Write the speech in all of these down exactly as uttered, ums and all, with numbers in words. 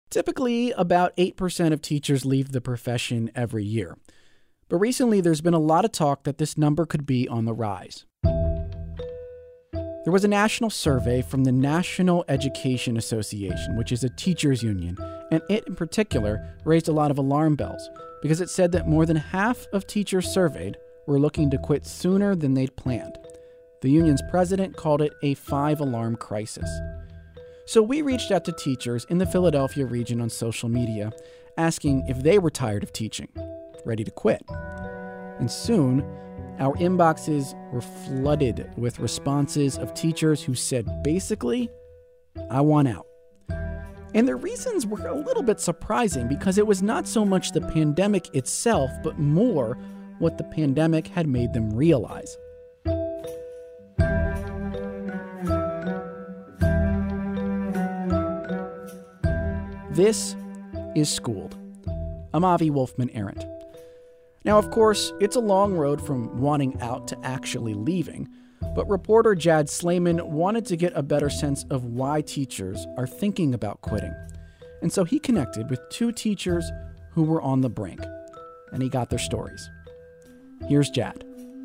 Typically, about eight percent of teachers leave the profession every year. But recently, there's been a lot of talk that this number could be on the rise. There was a national survey from the National Education Association, which is a teachers' union, and it in particular raised a lot of alarm bells because it said that more than half of teachers surveyed were looking to quit sooner than they'd planned. The union's president called it a five-alarm crisis. So we reached out to teachers in the Philadelphia region on social media, asking if they were tired of teaching, ready to quit. And soon, our inboxes were flooded with responses of teachers who said, basically, I want out. And their reasons were a little bit surprising because it was not so much the pandemic itself, but more what the pandemic had made them realize. This is Schooled. I'm Avi Wolfman-Arent. Now, of course, it's a long road from wanting out to actually leaving, but reporter Jad Slayman wanted to get a better sense of why teachers are thinking about quitting. And so he connected with two teachers who were on the brink, and he got their stories. Here's Jad.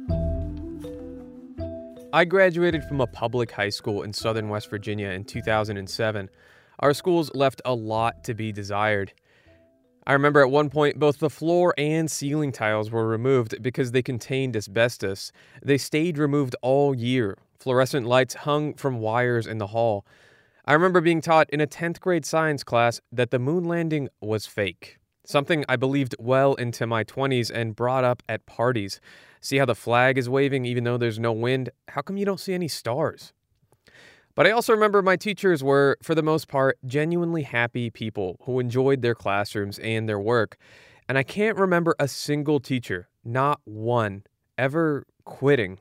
I graduated from a public high school in southern West Virginia in two thousand seven. Our schools left a lot to be desired. I remember at one point both the floor and ceiling tiles were removed because they contained asbestos. They stayed removed all year. Fluorescent lights hung from wires in the hall. I remember being taught in a tenth grade science class that the moon landing was fake. Something I believed well into my twenties and brought up at parties. See how the flag is waving even though there's no wind? How come you don't see any stars? But I also remember my teachers were, for the most part, genuinely happy people who enjoyed their classrooms and their work. And I can't remember a single teacher, not one, ever quitting.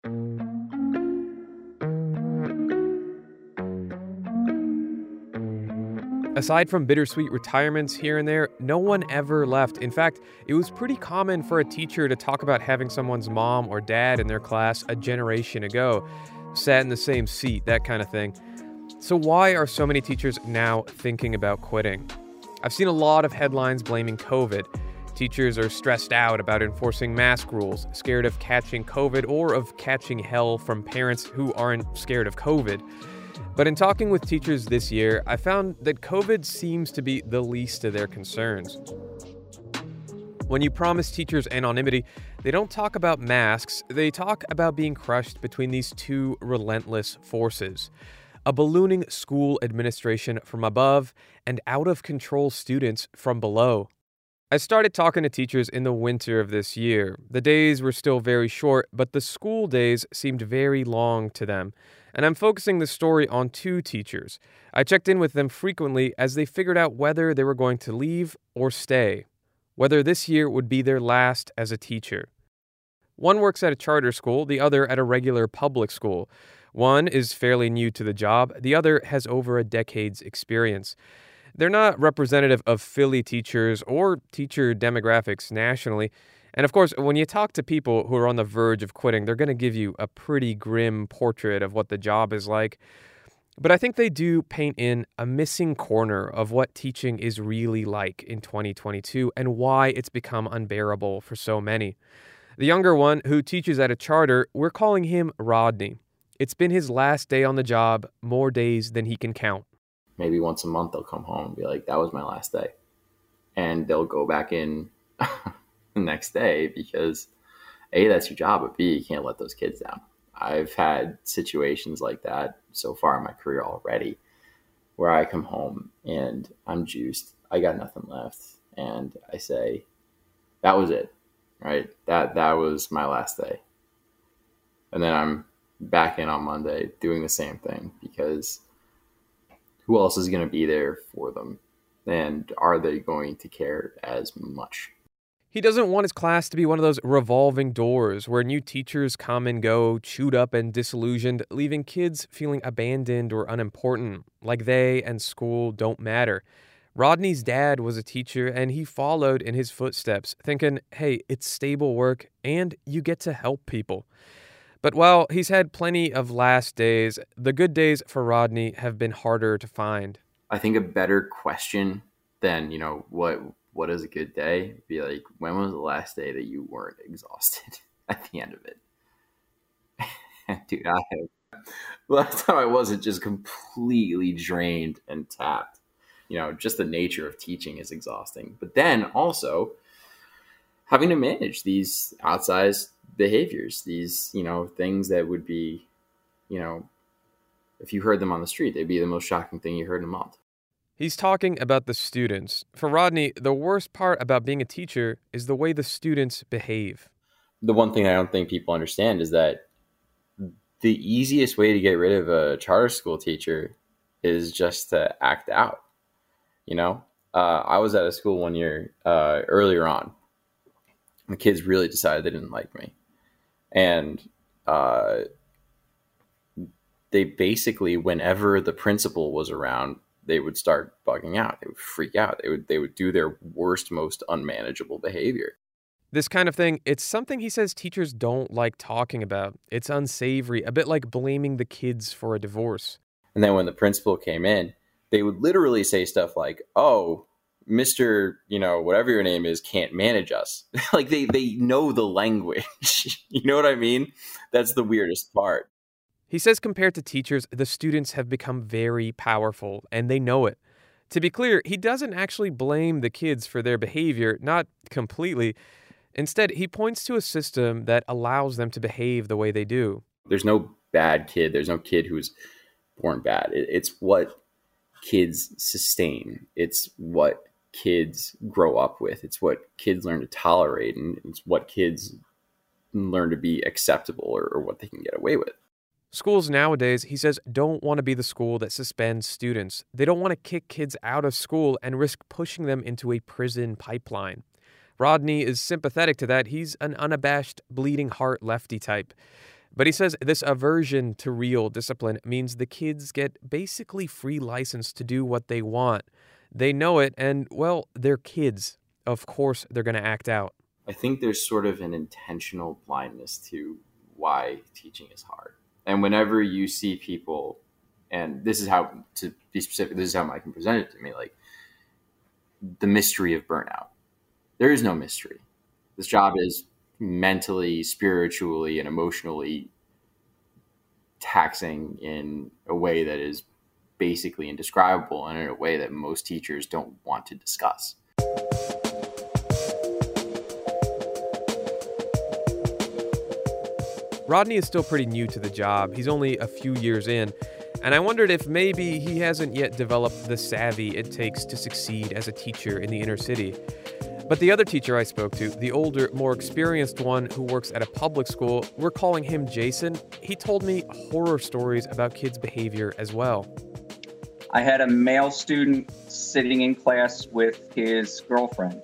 Aside from bittersweet retirements here and there, no one ever left. In fact, it was pretty common for a teacher to talk about having someone's mom or dad in their class a generation ago. Sat in the same seat, that kind of thing. So why are so many teachers now thinking about quitting? I've seen a lot of headlines blaming COVID. Teachers are stressed out about enforcing mask rules, scared of catching COVID or of catching hell from parents who aren't scared of COVID. But in talking with teachers this year, I found that COVID seems to be the least of their concerns. When you promise teachers anonymity, they don't talk about masks, they talk about being crushed between these two relentless forces. A ballooning school administration from above and out-of-control students from below. I started talking to teachers in the winter of this year. The days were still very short, but the school days seemed very long to them. And I'm focusing the story on two teachers. I checked in with them frequently as they figured out whether they were going to leave or stay. Whether this year would be their last as a teacher. One works at a charter school, the other at a regular public school. One is fairly new to the job, the other has over a decade's experience. They're not representative of Philly teachers or teacher demographics nationally. And of course, when you talk to people who are on the verge of quitting, they're going to give you a pretty grim portrait of what the job is like. But I think they do paint in a missing corner of what teaching is really like in twenty twenty-two and why it's become unbearable for so many. The younger one, who teaches at a charter, we're calling him Rodney. It's been his last day on the job, more days than he can count. Maybe once a month they'll come home and be like, that was my last day. And they'll go back in the next day because A, that's your job, but B, you can't let those kids down. I've had situations like that so far in my career already where I come home and I'm juiced. I got nothing left. And I say, that was it, right? That, that was my last day. And then I'm back in on Monday doing the same thing because who else is going to be there for them? And are they going to care as much? He doesn't want his class to be one of those revolving doors where new teachers come and go, chewed up and disillusioned, leaving kids feeling abandoned or unimportant, like they and school don't matter. Rodney's dad was a teacher and he followed in his footsteps, thinking, hey, it's stable work and you get to help people. But while he's had plenty of last days, the good days for Rodney have been harder to find. I think a better question then, you know, what what is a good day? Be like, when was the last day that you weren't exhausted at the end of it? Dude, I have, last time I wasn't just completely drained and tapped. You know, just the nature of teaching is exhausting. But then also having to manage these outsized behaviors, these, you know, things that would be, you know, if you heard them on the street, they'd be the most shocking thing you heard in a month. He's talking about the students. For Rodney, the worst part about being a teacher is the way the students behave. The one thing I don't think people understand is that the easiest way to get rid of a charter school teacher is just to act out. You know, uh, I was at a school one year uh, earlier on. The kids really decided they didn't like me. And uh, they basically, whenever the principal was around, they would start bugging out. They would freak out. They would they would do their worst, most unmanageable behavior. This kind of thing, it's something he says teachers don't like talking about. It's unsavory, a bit like blaming the kids for a divorce. And then when the principal came in, they would literally say stuff like, oh, Mister, you know, whatever your name is, can't manage us. Like they, they know the language. You know what I mean? That's the weirdest part. He says compared to teachers, the students have become very powerful, and they know it. To be clear, he doesn't actually blame the kids for their behavior, not completely. Instead, he points to a system that allows them to behave the way they do. There's no bad kid. There's no kid who's born bad. It, it's what kids sustain. It's what kids grow up with. It's what kids learn to tolerate, and it's what kids learn to be acceptable or, or what they can get away with. Schools nowadays, he says, don't want to be the school that suspends students. They don't want to kick kids out of school and risk pushing them into a prison pipeline. Rodney is sympathetic to that. He's an unabashed, bleeding heart lefty type. But he says this aversion to real discipline means the kids get basically free license to do what they want. They know it, and, well, they're kids. Of course they're going to act out. I think there's sort of an intentional blindness to why teaching is hard. And whenever you see people, and this is how, to be specific, this is how Mike can present it to me, like the mystery of burnout. There is no mystery. This job is mentally, spiritually, and emotionally taxing in a way that is basically indescribable and in a way that most teachers don't want to discuss. Rodney is still pretty new to the job. He's only a few years in, and I wondered if maybe he hasn't yet developed the savvy it takes to succeed as a teacher in the inner city. But the other teacher I spoke to, the older, more experienced one who works at a public school, we're calling him Jason. He told me horror stories about kids' behavior as well. I had a male student sitting in class with his girlfriend.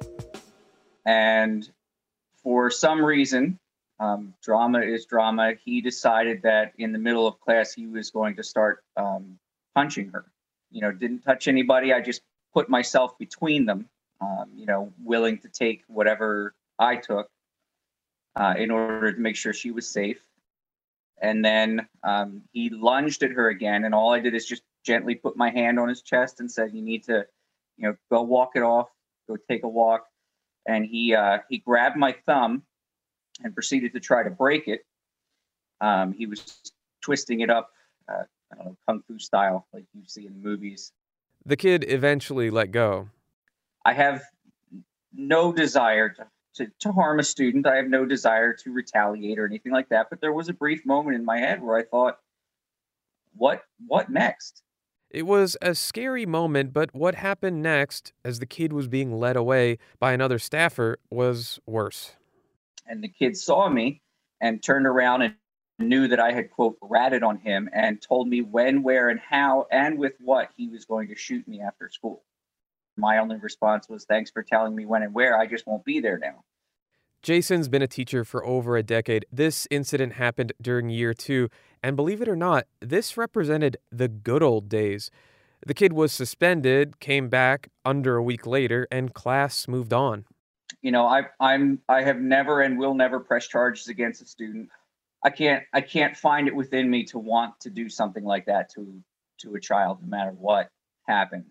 And for some reason, um, drama is drama, he decided that in the middle of class, he was going to start um, punching her. You know, didn't touch anybody. I just put myself between them. Um, you know, willing to take whatever I took uh, in order to make sure she was safe. And then um, he lunged at her again, and all I did is just gently put my hand on his chest and said, you need to, you know, go walk it off, go take a walk. And he uh, he grabbed my thumb and proceeded to try to break it. Um, he was twisting it up, uh, I don't know, kung fu style, like you see in movies. The kid eventually let go. I have no desire to, to, to harm a student. I have no desire to retaliate or anything like that. But there was a brief moment in my head where I thought, what what next? It was a scary moment, but what happened next, as the kid was being led away by another staffer, was worse. And the kid saw me and turned around and knew that I had, quote, ratted on him and told me when, where, and how, and with what he was going to shoot me after school. My only response was, thanks for telling me when and where. I just won't be there now. Jason's been a teacher for over a decade. This incident happened during year two, and believe it or not, this represented the good old days. The kid was suspended, came back under a week later, and class moved on. You know, I I'm I have never and will never press charges against a student. I can't I can't find it within me to want to do something like that to to a child, no matter what happens.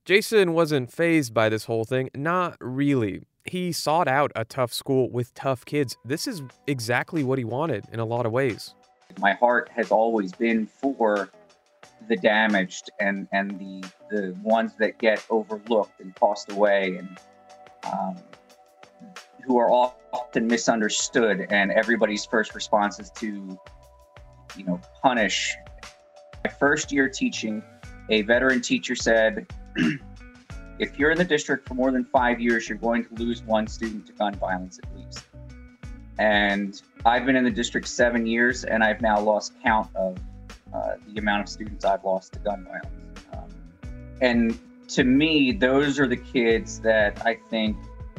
Jason wasn't fazed by this whole thing. Not really. He sought out a tough school with tough kids. This is exactly what he wanted in a lot of ways. My heart has always been for the damaged and, and the the ones that get overlooked and tossed away, and um, who are often misunderstood, and everybody's first response is to, you know, punish. My first year teaching, a veteran teacher said, if you're in the district for more than five years, you're going to lose one student to gun violence at least. And I've been in the district seven years, and I've now lost count of uh, the amount of students I've lost to gun violence. Um, and to me, those are the kids that I think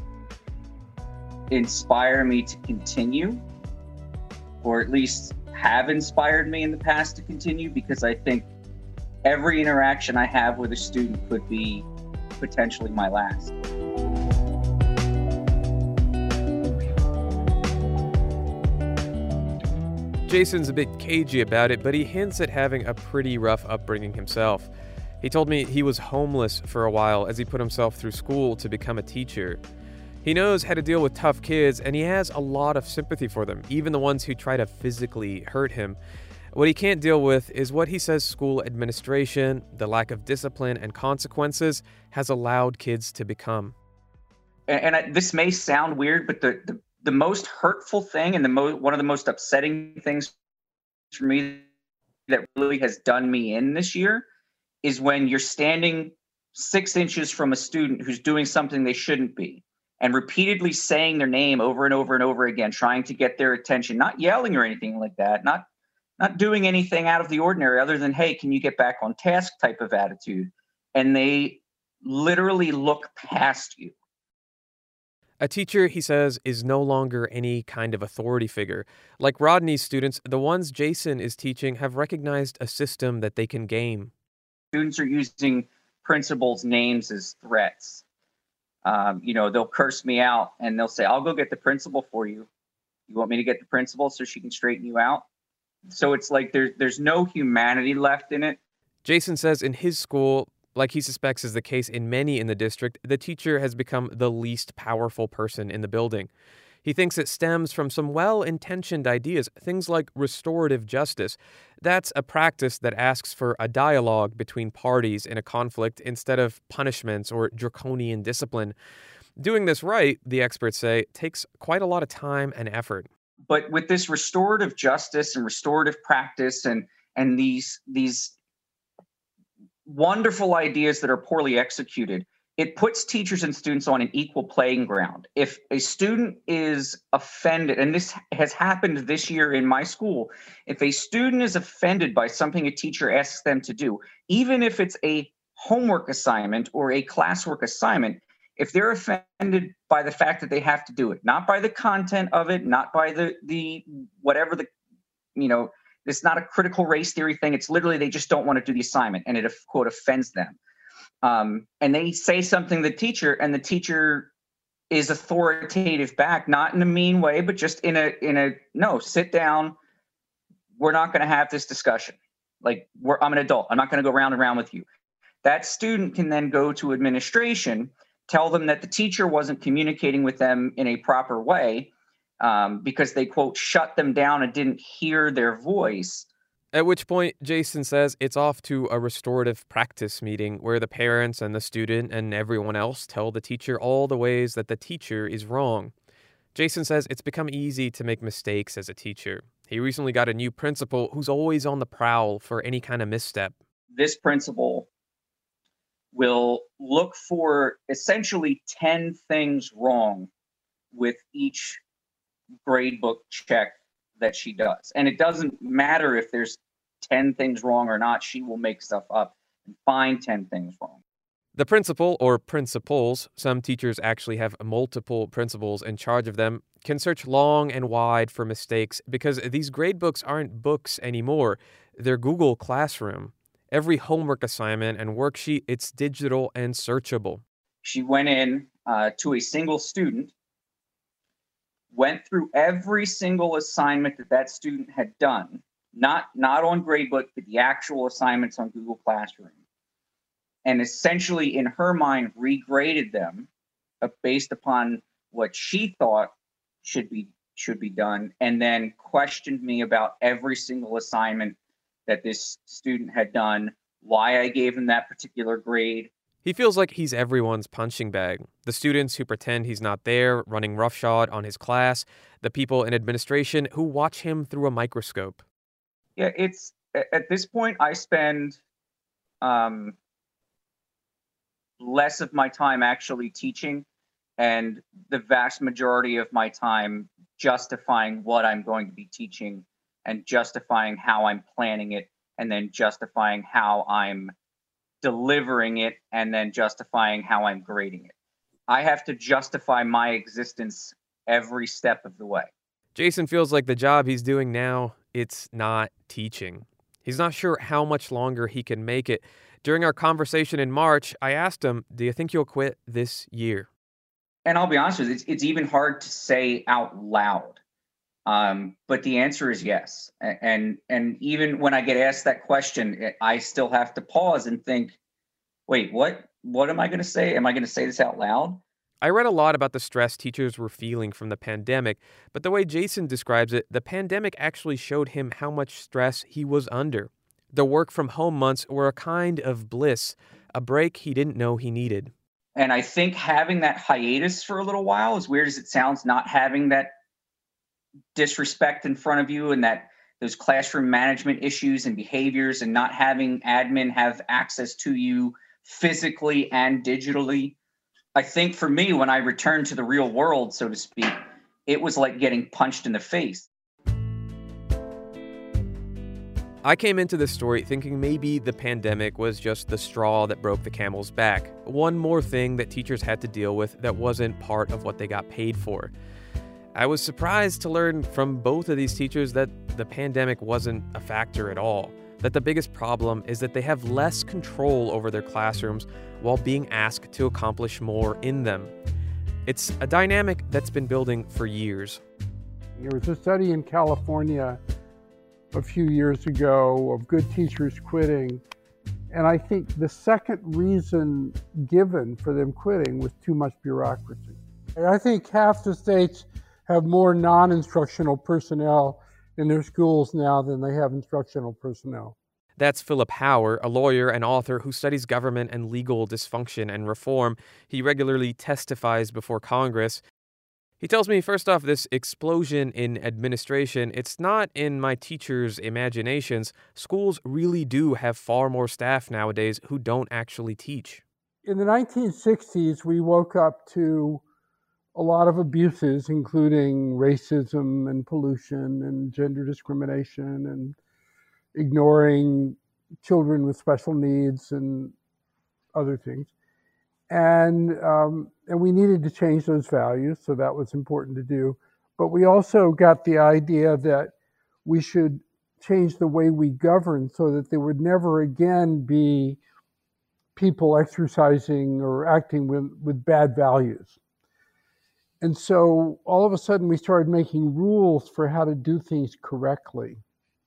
inspire me to continue, or at least have inspired me in the past to continue, because I think every interaction I have with a student could be potentially my last. Jason's a bit cagey about it, but he hints at having a pretty rough upbringing himself. He told me he was homeless for a while as he put himself through school to become a teacher. He knows how to deal with tough kids, and he has a lot of sympathy for them, even the ones who try to physically hurt him. What he can't deal with is what he says school administration, the lack of discipline and consequences, has allowed kids to become. And, and I, this may sound weird, but the, the, the most hurtful thing and the mo- one of the most upsetting things for me that really has done me in this year is when you're standing six inches from a student who's doing something they shouldn't be, and repeatedly saying their name over and over and over again, trying to get their attention, not yelling or anything like that, not not doing anything out of the ordinary other than, hey, can you get back on task type of attitude. And they literally look past you. A teacher, he says, is no longer any kind of authority figure. Like Rodney's students, the ones Jason is teaching have recognized a system that they can game. Students are using principals' names as threats. Um, you know, they'll curse me out and they'll say, I'll go get the principal for you. You want me to get the principal so she can straighten you out? So it's like there's there's no humanity left in it. Jason says in his school, like he suspects is the case in many in the district, the teacher has become the least powerful person in the building. He thinks it stems from some well-intentioned ideas, things like restorative justice. That's a practice that asks for a dialogue between parties in a conflict instead of punishments or draconian discipline. Doing this right, the experts say, takes quite a lot of time and effort. But with this restorative justice and restorative practice and and these these wonderful ideas that are poorly executed, it puts teachers and students on an equal playing ground. If a student is offended, and this has happened this year in my school, if a student is offended by something a teacher asks them to do, even if it's a homework assignment or a classwork assignment, if they're offended by the fact that they have to do it, not by the content of it, not by the the whatever the, you know, it's not a critical race theory thing. It's literally they just don't want to do the assignment, and it, quote, offends them. Um, and they say something to the teacher, and the teacher is authoritative back, not in a mean way, but just in a in a no, sit down. We're not going to have this discussion. Like, we're, I'm an adult. I'm not going to go round and round with you. That student can then go to administration, tell them that the teacher wasn't communicating with them in a proper way um, because they, quote, shut them down and didn't hear their voice. At which point, Jason says it's off to a restorative practice meeting where the parents and the student and everyone else tell the teacher all the ways that the teacher is wrong. Jason says it's become easy to make mistakes as a teacher. He recently got a new principal who's always on the prowl for any kind of misstep. This principal will look for essentially ten things wrong with each grade book check that she does. And it doesn't matter if there's ten things wrong or not. She will make stuff up and find ten things wrong. The principal, or principals, some teachers actually have multiple principals in charge of them, can search long and wide for mistakes because these grade books aren't books anymore. They're Google Classroom. Every homework assignment and worksheet, it's digital and searchable. She went in uh, to a single student, went through every single assignment that that student had done, not, not on Gradebook, but the actual assignments on Google Classroom, and essentially in her mind regraded them uh, based upon what she thought should be should be done, and then questioned me about every single assignment that this student had done, why I gave him that particular grade. He feels like he's everyone's punching bag. The students who pretend he's not there, running roughshod on his class, the people in administration who watch him through a microscope. Yeah, it's at this point I spend um, less of my time actually teaching and the vast majority of my time justifying what I'm going to be teaching and justifying how I'm planning it and then justifying how I'm delivering it and then justifying how I'm grading it. I have to justify my existence every step of the way. Jason feels like the job he's doing now, it's not teaching. He's not sure how much longer he can make it. During our conversation in March, I asked him, do you think you'll quit this year? And I'll be honest with you, it's, it's even hard to say out loud. Um, but the answer is yes. And, and even when I get asked that question, I still have to pause and think, wait, what, what am I going to say? Am I going to say this out loud? I read a lot about the stress teachers were feeling from the pandemic, but the way Jason describes it, the pandemic actually showed him how much stress he was under. The work from home months were a kind of bliss, a break he didn't know he needed. And I think having that hiatus for a little while, as weird as it sounds, not having that disrespect in front of you and that those classroom management issues and behaviors and not having admin have access to you physically and digitally. I think for me, when I returned to the real world, so to speak, it was like getting punched in the face. I came into this story thinking maybe the pandemic was just the straw that broke the camel's back. One more thing that teachers had to deal with that wasn't part of what they got paid for. I was surprised to learn from both of these teachers that the pandemic wasn't a factor at all. That the biggest problem is that they have less control over their classrooms while being asked to accomplish more in them. It's a dynamic that's been building for years. There was a study in California a few years ago of good teachers quitting, and I think the second reason given for them quitting was too much bureaucracy. And I think half the states have more non-instructional personnel in their schools now than they have instructional personnel. That's Philip Hauer, a lawyer and author who studies government and legal dysfunction and reform. He regularly testifies before Congress. He tells me, first off, this explosion in administration, it's not in my teachers' imaginations. Schools really do have far more staff nowadays who don't actually teach. In the nineteen sixties, we woke up to a lot of abuses, including racism and pollution and gender discrimination and ignoring children with special needs and other things. And um, and we needed to change those values, so that was important to do. But we also got the idea that we should change the way we govern so that there would never again be people exercising or acting with, with bad values. And so all of a sudden we started making rules for how to do things correctly.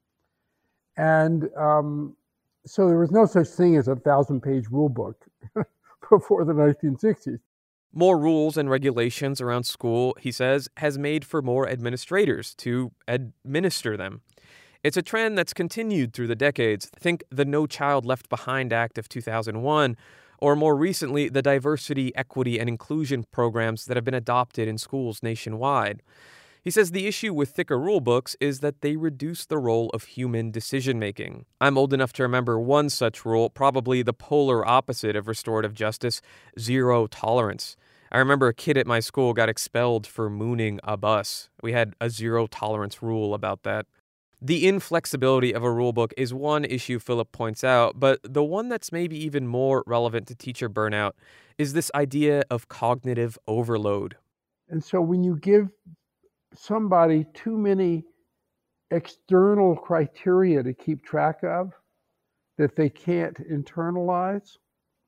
And um, so there was no such thing as a thousand-page rule book before the nineteen sixties. More rules and regulations around school, he says, has made for more administrators to administer them. It's a trend that's continued through the decades. Think the No Child Left Behind Act of two thousand one, or more recently, the diversity, equity, and inclusion programs that have been adopted in schools nationwide. He says the issue with thicker rule books is that they reduce the role of human decision-making. I'm old enough to remember one such rule, probably the polar opposite of restorative justice, zero tolerance. I remember a kid at my school got expelled for mooning a bus. We had a zero tolerance rule about that. The inflexibility of a rulebook is one issue Philip points out, but the one that's maybe even more relevant to teacher burnout is this idea of cognitive overload. And so when you give somebody too many external criteria to keep track of that they can't internalize,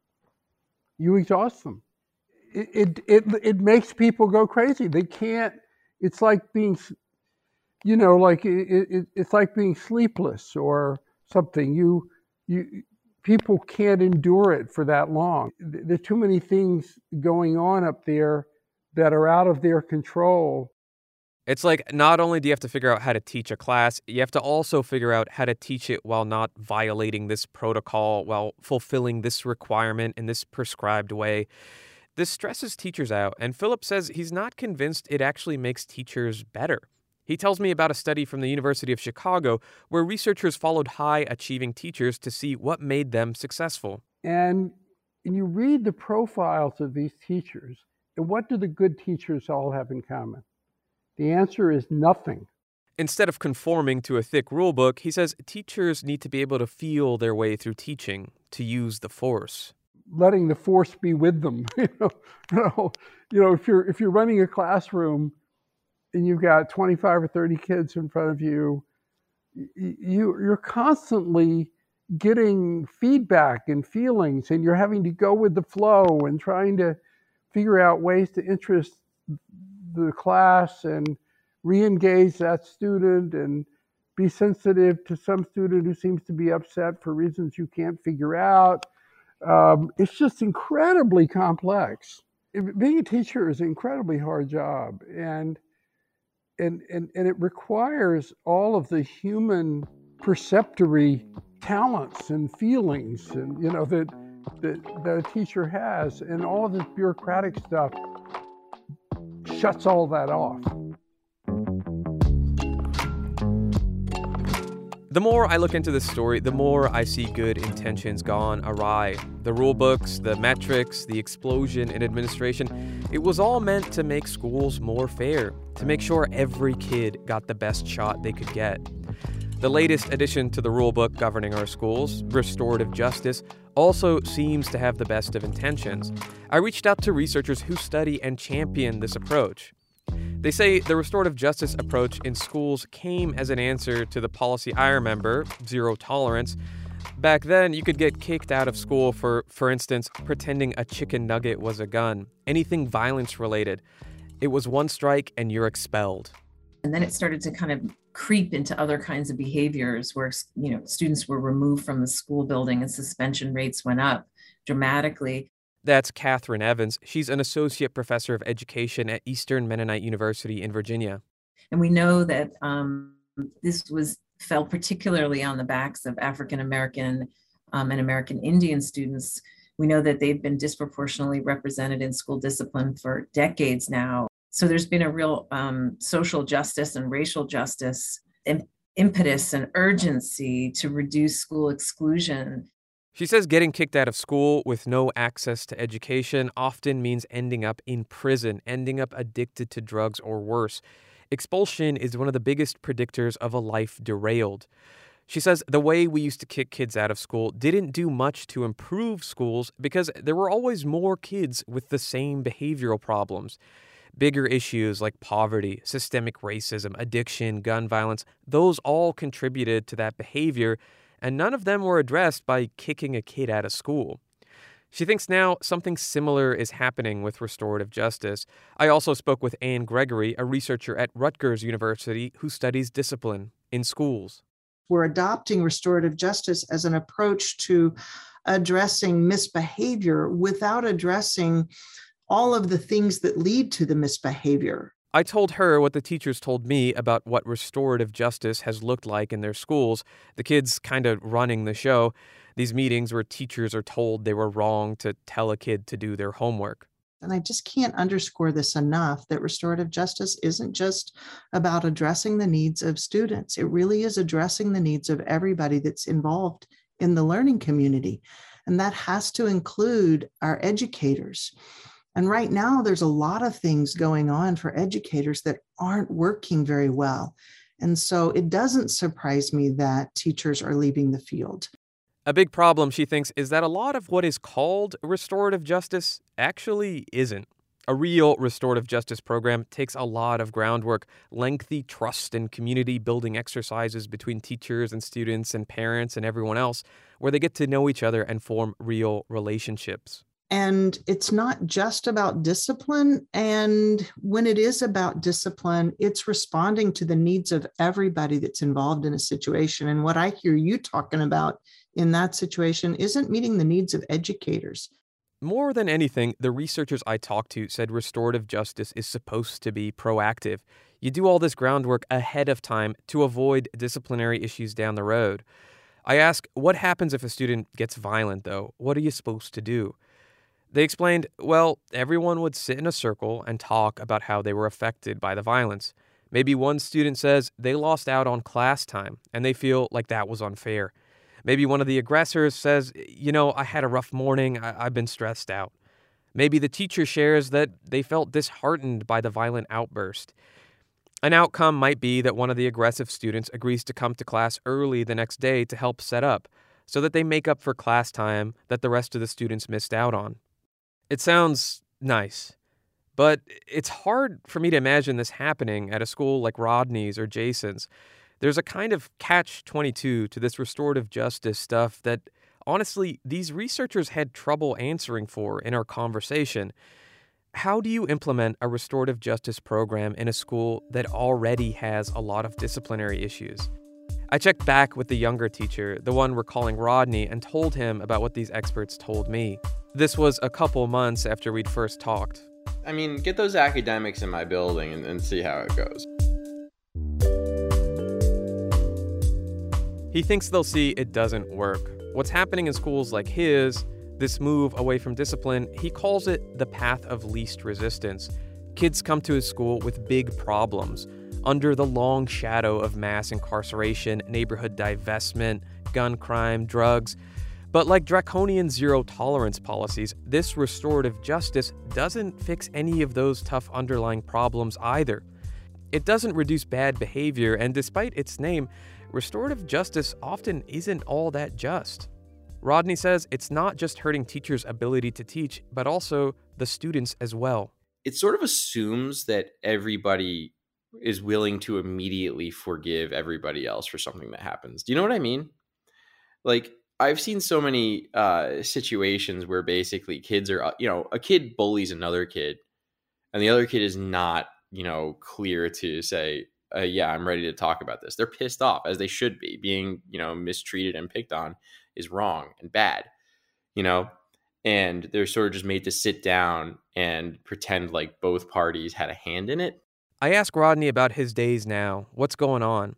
you exhaust them. It, it, it, it makes people go crazy. They can't, it's like being... You know, like it, it, it's like being sleepless or something. You, you, people can't endure it for that long. There are too many things going on up there that are out of their control. It's like not only do you have to figure out how to teach a class, you have to also figure out how to teach it while not violating this protocol, while fulfilling this requirement in this prescribed way. This stresses teachers out, and Philip says he's not convinced it actually makes teachers better. He tells me about a study from the University of Chicago where researchers followed high-achieving teachers to see what made them successful. And you read the profiles of these teachers, and what do the good teachers all have in common? The answer is nothing. Instead of conforming to a thick rulebook, he says teachers need to be able to feel their way through teaching, to use the force. Letting the force be with them. you know, you know, you know if you're if you're running a classroom and you've got twenty-five or thirty kids in front of you, you you're constantly getting feedback and feelings, and you're having to go with the flow and trying to figure out ways to interest the class and re-engage that student and be sensitive to some student who seems to be upset for reasons you can't figure out. Um, it's just incredibly complex. It, being a teacher is an incredibly hard job, and, and and and it requires all of the human perceptory talents and feelings, and you know that that, that a teacher has, and all of this bureaucratic stuff shuts all that off. The more I look into this story, the more I see good intentions gone awry. The rule books, the metrics, the explosion in administration, it was all meant to make schools more fair, to make sure every kid got the best shot they could get. The latest addition to the rule book governing our schools, restorative justice, also seems to have the best of intentions. I reached out to researchers who study and champion this approach. They say the restorative justice approach in schools came as an answer to the policy I remember, zero tolerance. Back then, you could get kicked out of school for, for instance, pretending a chicken nugget was a gun, anything violence-related. It was one strike and you're expelled. And then it started to kind of creep into other kinds of behaviors where, you know, students were removed from the school building and suspension rates went up dramatically. That's Catherine Evans. She's an associate professor of education at Eastern Mennonite University in Virginia. And we know that um, this was fell particularly on the backs of African American um, and American Indian students. We know that they've been disproportionately represented in school discipline for decades now. So there's been a real um, social justice and racial justice im- impetus and urgency to reduce school exclusion. She says getting kicked out of school with no access to education often means ending up in prison, ending up addicted to drugs or worse. Expulsion is one of the biggest predictors of a life derailed. She says the way we used to kick kids out of school didn't do much to improve schools because there were always more kids with the same behavioral problems. Bigger issues like poverty, systemic racism, addiction, gun violence, those all contributed to that behavior, and none of them were addressed by kicking a kid out of school. She thinks now something similar is happening with restorative justice. I also spoke with Anne Gregory, a researcher at Rutgers University who studies discipline in schools. We're adopting restorative justice as an approach to addressing misbehavior without addressing all of the things that lead to the misbehavior. I told her what the teachers told me about what restorative justice has looked like in their schools, the kids kind of running the show, these meetings where teachers are told they were wrong to tell a kid to do their homework. And I just can't underscore this enough, that restorative justice isn't just about addressing the needs of students. It really is addressing the needs of everybody that's involved in the learning community. And that has to include our educators. And right now, there's a lot of things going on for educators that aren't working very well. And so it doesn't surprise me that teachers are leaving the field. A big problem, she thinks, is that a lot of what is called restorative justice actually isn't. A real restorative justice program takes a lot of groundwork, lengthy trust and community building exercises between teachers and students and parents and everyone else, where they get to know each other and form real relationships. And it's not just about discipline. And when it is about discipline, it's responding to the needs of everybody that's involved in a situation. And what I hear you talking about in that situation isn't meeting the needs of educators. More than anything, the researchers I talked to said restorative justice is supposed to be proactive. You do all this groundwork ahead of time to avoid disciplinary issues down the road. I ask, what happens if a student gets violent, though? What are you supposed to do? They explained, well, everyone would sit in a circle and talk about how they were affected by the violence. Maybe one student says they lost out on class time and they feel like that was unfair. Maybe one of the aggressors says, you know, I had a rough morning, I- I've been stressed out. Maybe the teacher shares that they felt disheartened by the violent outburst. An outcome might be that one of the aggressive students agrees to come to class early the next day to help set up, so that they make up for class time that the rest of the students missed out on. It sounds nice, but it's hard for me to imagine this happening at a school like Rodney's or Jason's. There's a kind of catch twenty-two to this restorative justice stuff that, honestly, these researchers had trouble answering for in our conversation. How do you implement a restorative justice program in a school that already has a lot of disciplinary issues? I checked back with the younger teacher, the one we're calling Rodney, and told him about what these experts told me. This was a couple months after we'd first talked. I mean, get those academics in my building and, and see how it goes. He thinks they'll see it doesn't work. What's happening in schools like his, this move away from discipline, he calls it the path of least resistance. Kids come to his school with big problems, under the long shadow of mass incarceration, neighborhood divestment, gun crime, drugs. But like draconian zero-tolerance policies, this restorative justice doesn't fix any of those tough underlying problems either. It doesn't reduce bad behavior, and despite its name, restorative justice often isn't all that just. Rodney says it's not just hurting teachers' ability to teach, but also the students as well. It sort of assumes that everybody is willing to immediately forgive everybody else for something that happens. Do you know what I mean? Like, I've seen so many uh, situations where basically kids are, you know, a kid bullies another kid and the other kid is not, you know, clear to say, uh, yeah, I'm ready to talk about this. They're pissed off, as they should be. Being, you know, mistreated and picked on is wrong and bad, you know, and they're sort of just made to sit down and pretend like both parties had a hand in it. I asked Rodney about his days now. What's going on?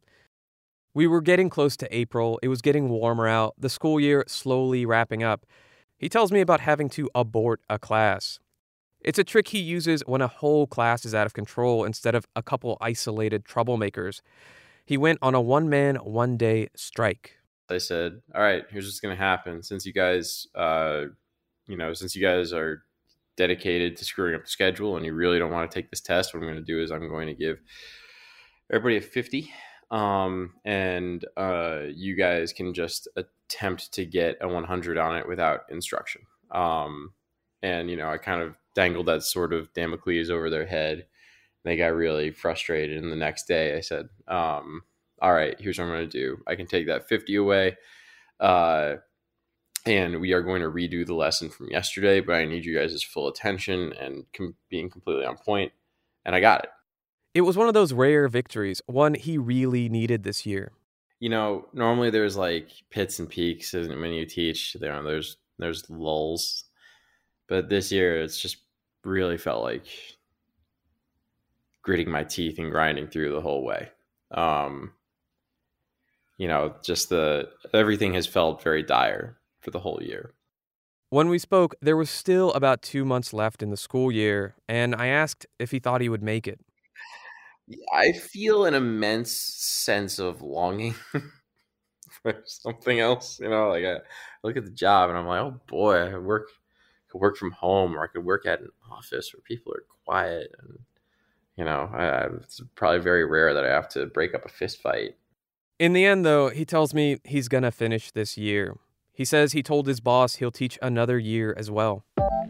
We were getting close to April. It was getting warmer out. The school year slowly wrapping up. He tells me about having to abort a class. It's a trick he uses when a whole class is out of control instead of a couple isolated troublemakers. He went on a one-man, one-day strike. I said, all right, here's what's going to happen. Since you guys, uh, you know, since you guys are dedicated to screwing up the schedule and you really don't want to take this test, what I'm going to do is I'm going to give everybody a fifty. Um, and uh, you guys can just attempt to get a one hundred on it without instruction. Um, and, you know, I kind of dangled that sort of Damocles over their head. They got really frustrated. And the next day I said, um, all right, here's what I'm going to do. I can take that fifty away. Uh, and we are going to redo the lesson from yesterday, but I need you guys' full attention and com- being completely on point. And I got it. It was one of those rare victories, one he really needed this year. You know, normally there's like pits and peaks when you teach. There, are, there's there's lulls, but this year it's just really felt like gritting my teeth and grinding through the whole way. Um, you know, just the everything has felt very dire for the whole year. When we spoke, there was still about two months left in the school year, and I asked if he thought he would make it. I feel an immense sense of longing for something else. You know, like I look at the job and I'm like, oh boy, I work, I could work from home, or I could work at an office where people are quiet. And, you know, I, it's probably very rare that I have to break up a fist fight. In the end, though, he tells me he's going to finish this year. He says he told his boss he'll teach another year as well.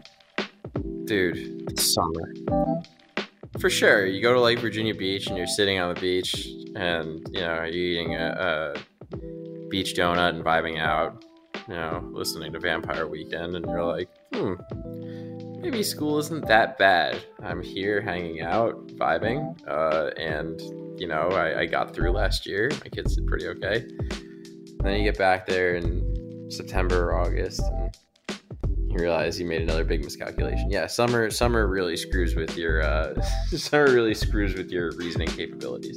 Dude, it's summer. For sure. You go to like Virginia Beach and you're sitting on the beach and, you know, you're eating a, a beach donut and vibing out, you know, listening to Vampire Weekend, and you're like, hmm, maybe school isn't that bad. I'm here hanging out, vibing, uh, and, you know, I, I got through last year. My kids did pretty okay. And then you get back there and September or August, and you realize you made another big miscalculation. Yeah, summer summer really screws with your uh, summer really screws with your reasoning capabilities.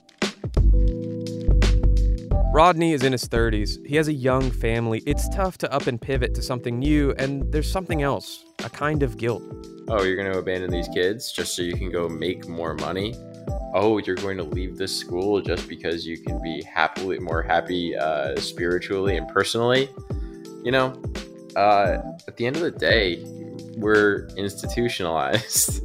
Rodney is in his thirties. He has a young family. It's tough to up and pivot to something new, and there's something else, a kind of guilt. Oh, you're going to abandon these kids just so you can go make more money? Oh, you're going to leave this school just because you can be happily more happy uh, spiritually and personally? You know, uh, at the end of the day, we're institutionalized.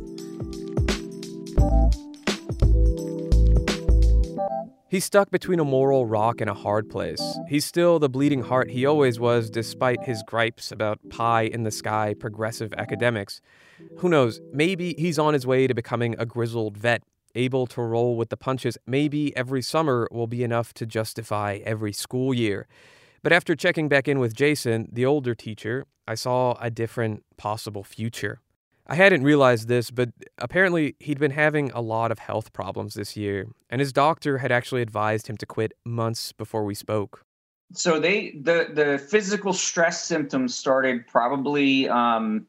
He's stuck between a moral rock and a hard place. He's still the bleeding heart he always was, despite his gripes about pie-in-the-sky progressive academics. Who knows, maybe he's on his way to becoming a grizzled vet, able to roll with the punches. Maybe every summer will be enough to justify every school year. But after checking back in with Jason, the older teacher, I saw a different possible future. I hadn't realized this, but apparently he'd been having a lot of health problems this year, and his doctor had actually advised him to quit months before we spoke. So they the the physical stress symptoms started probably um,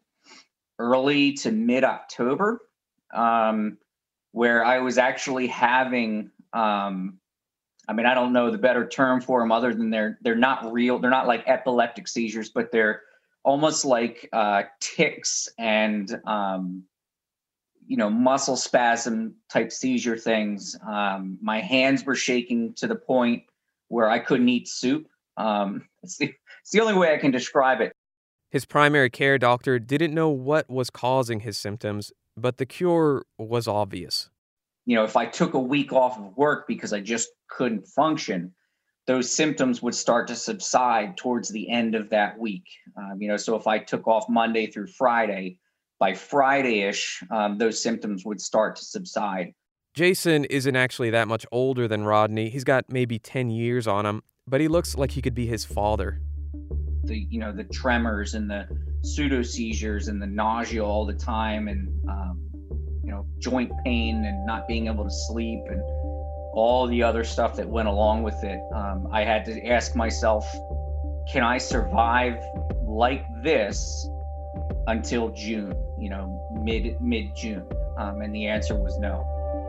early to mid-October, um, where I was actually having, um, I mean, I don't know the better term for them other than they're they're not real. They're not like epileptic seizures, but they're almost like uh, tics and, um, you know, muscle spasm type seizure things. Um, my hands were shaking to the point where I couldn't eat soup. Um, it's, the, it's the only way I can describe it. His primary care doctor didn't know what was causing his symptoms, but the cure was obvious. You know, if I took a week off of work because I just couldn't function, those symptoms would start to subside towards the end of that week. Um, you know, so if I took off Monday through Friday, by Friday-ish, um, those symptoms would start to subside. Jason isn't actually that much older than Rodney. He's got maybe ten years on him, but he looks like he could be his father. The, you know, the tremors and the pseudo seizures and the nausea all the time, and, um, you know, joint pain and not being able to sleep and all the other stuff that went along with it. Um, I had to ask myself, can I survive like this until June, you know, mid, mid-June? Um, and the answer was no.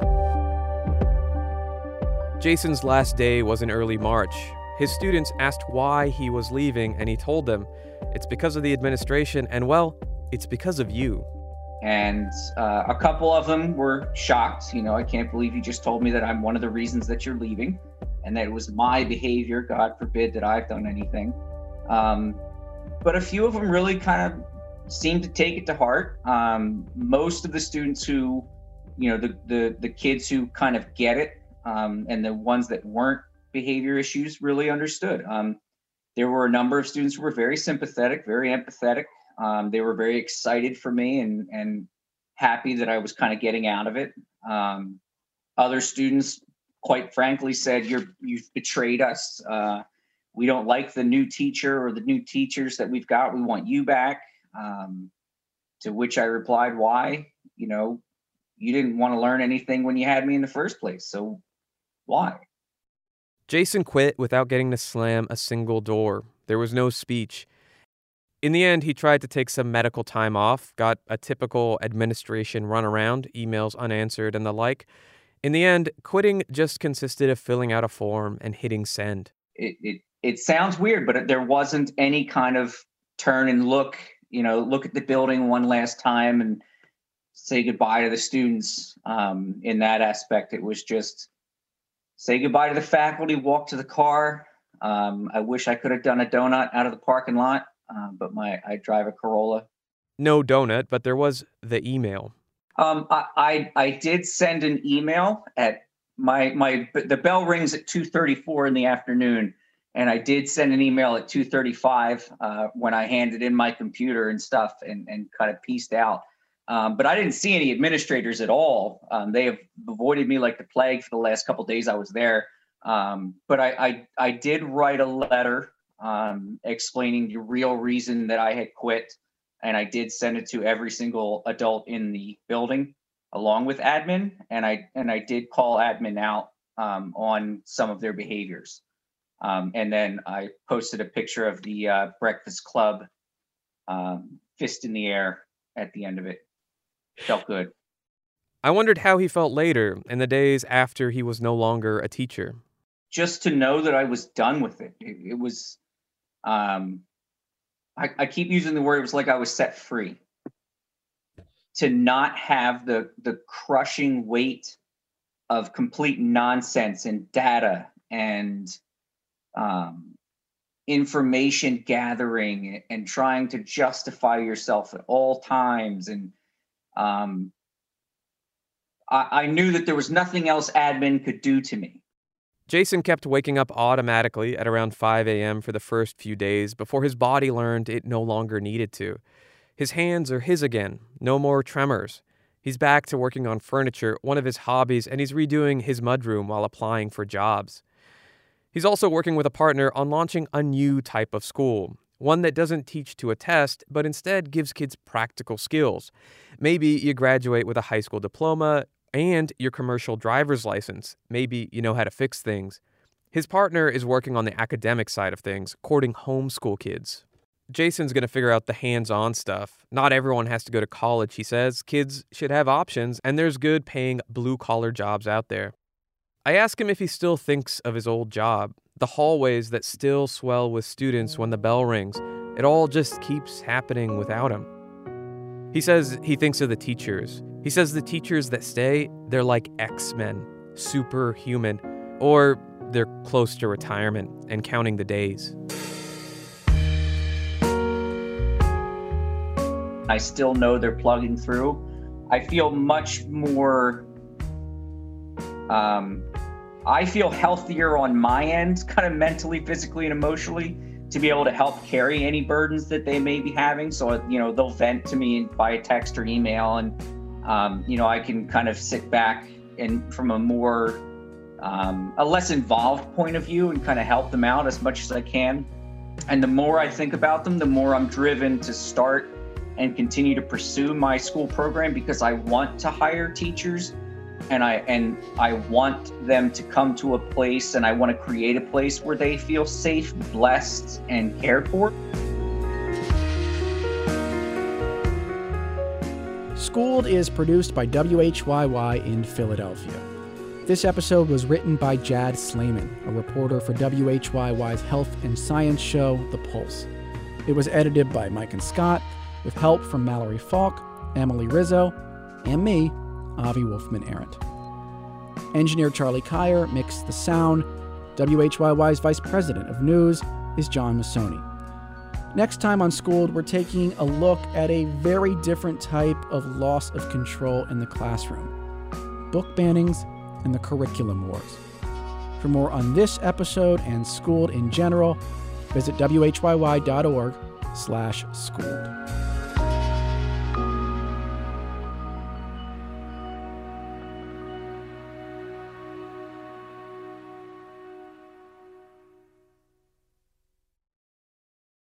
Jason's last day was in early March. His students asked why he was leaving, and he told them, it's because of the administration, and well, it's because of you. And uh, a couple of them were shocked. You know, I can't believe you just told me that I'm one of the reasons that you're leaving and that it was my behavior. God forbid that I've done anything. Um, but a few of them really kind of seemed to take it to heart. Um, most of the students who, you know, the, the, the kids who kind of get it um, and the ones that weren't behavior issues really understood. Um, there were a number of students who were very sympathetic, very empathetic. Um, they were very excited for me and, and happy that I was kind of getting out of it. Um, other students, quite frankly, said, You're, you've betrayed us. Uh, we don't like the new teacher or the new teachers that we've got. We want you back. Um, to which I replied, why? You know, you didn't want to learn anything when you had me in the first place. So why? Jason quit without getting to slam a single door. There was no speech. In the end, he tried to take some medical time off, got a typical administration runaround, emails unanswered and the like. In the end, quitting just consisted of filling out a form and hitting send. It it, it sounds weird, but there wasn't any kind of turn and look, you know, look at the building one last time and say goodbye to the students. Um, in that aspect, it was just say goodbye to the faculty, walk to the car. Um, I wish I could have done a donut out of the parking lot. Uh, but my I drive a Corolla. No donut, but there was the email. Um, I, I I did send an email at my my the bell rings at two thirty-four in the afternoon, and I did send an email at two thirty-five uh, when I handed in my computer and stuff and and kind of pieced out. Um, but I didn't see any administrators at all. Um, they have avoided me like the plague for the last couple of days I was there. Um, but I, I I did write a letter. Um, explaining the real reason that I had quit. And I did send it to every single adult in the building along with admin. And I, and I did call admin out um, on some of their behaviors. Um, and then I posted a picture of the uh, Breakfast Club um, fist in the air at the end of it. Felt good. I wondered how he felt later, in the days after he was no longer a teacher. Just to know that I was done with it. It, it was, um, I, I keep using the word, it was like I was set free. To not have the the crushing weight of complete nonsense and data and um, information gathering and trying to justify yourself at all times. And um, I, I knew that there was nothing else admin could do to me. Jason kept waking up automatically at around five a.m. for the first few days before his body learned it no longer needed to. His hands are his again, no more tremors. He's back to working on furniture, one of his hobbies, and he's redoing his mudroom while applying for jobs. He's also working with a partner on launching a new type of school, one that doesn't teach to a test, but instead gives kids practical skills. Maybe you graduate with a high school diploma and your commercial driver's license. Maybe you know how to fix things. His partner is working on the academic side of things, courting homeschool kids. Jason's going to figure out the hands-on stuff. Not everyone has to go to college, he says. Kids should have options, and there's good paying blue-collar jobs out there. I ask him if he still thinks of his old job, the hallways that still swell with students when the bell rings. It all just keeps happening without him. He says he thinks of the teachers. He says the teachers that stay, they're like X-Men, superhuman, or they're close to retirement and counting the days. I still know they're plugging through. I feel much more, um, I feel healthier on my end, kind of mentally, physically, and emotionally, to be able to help carry any burdens that they may be having. So, you know, they'll vent to me by text or email, and, um, you know, I can kind of sit back and from a more, um, a less involved point of view and kind of help them out as much as I can. And the more I think about them, the more I'm driven to start and continue to pursue my school program, because I want to hire teachers and I and I want them to come to a place, and I want to create a place where they feel safe, blessed, and cared for. Schooled is produced by W H Y Y in Philadelphia. This episode was written by Jad Slayman, a reporter for W H Y Y's health and science show, The Pulse. It was edited by Mike and Scott, with help from Mallory Falk, Emily Rizzo, and me, Avi Wolfman-Arendt. Engineer Charlie Kyer mixed the sound. W H Y Y's Vice President of News is John Massoni. Next time on Schooled, we're taking a look at a very different type of loss of control in the classroom: book bannings and the curriculum wars. For more on this episode and Schooled in general, visit W H Y Y dot org slash schooled.